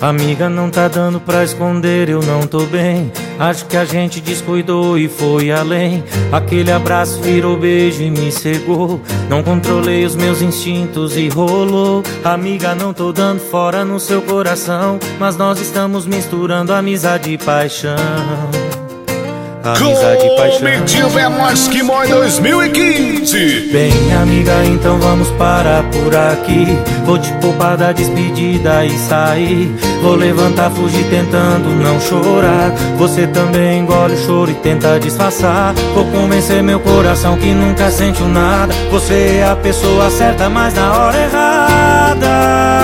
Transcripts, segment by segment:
Amiga, não tá dando pra esconder, eu não tô bem. Acho que a gente descuidou e foi além. Aquele abraço virou beijo e me cegou. Não controlei os meus instintos e rolou. Amiga, não tô dando fora no seu coração, mas nós estamos misturando amizade e paixão. Amizade e paixão. Comitiva é mais que mó em 2015. Bem, amiga, então vamos parar por aqui. Vou te poupar da despedida e sair. Vou levantar, fugir tentando não chorar. Você também engole o choro e tenta disfarçar. Vou convencer meu coração que nunca sentiu nada. Você é a pessoa certa, mas na hora errada.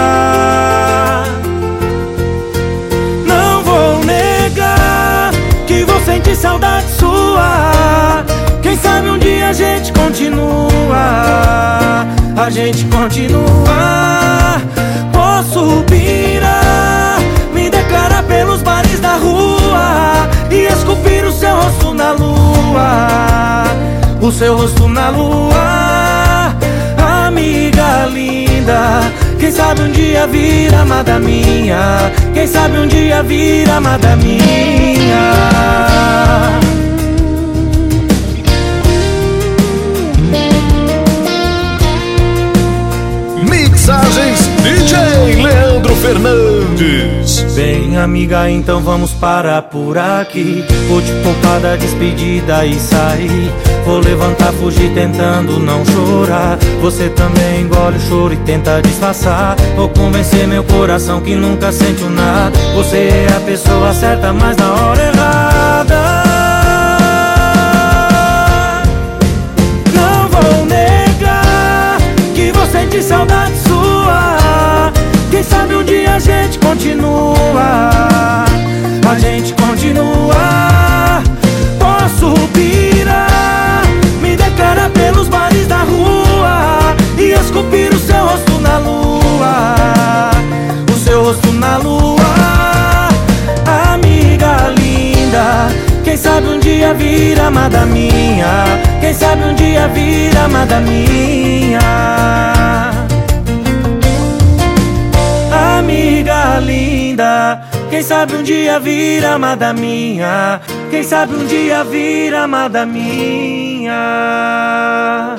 Não vou negar que vou sentir saudade sua. Quem sabe um dia a gente continua. A gente continua. Posso pirar, me declarar pelos bares da rua e esculpir o seu rosto na lua. O seu rosto na lua. Amiga linda, quem sabe um dia vir amada minha. Quem sabe um dia vir amada minha. Mixagens DJ Leandro Fernandes. Bem, amiga, então vamos parar por aqui. Vou te poupar da despedida e sair. Vou levantar, fugir tentando não chorar. Você também engole o choro e tenta disfarçar. Vou convencer meu coração que nunca sentiu nada. Você é a pessoa certa, mas na hora errada. Não vou negar que vou sentir saudade sua. Quem sabe um dia a gente continua. A gente continua. Posso pirar, me declarar pelos bares da rua e esculpir o seu rosto na lua. O seu rosto na lua. Amiga linda, quem sabe um dia vir amada minha. Quem sabe um dia vir amada minha. Amiga linda, quem sabe um dia vir amada minha. Quem sabe um dia vir amada minha.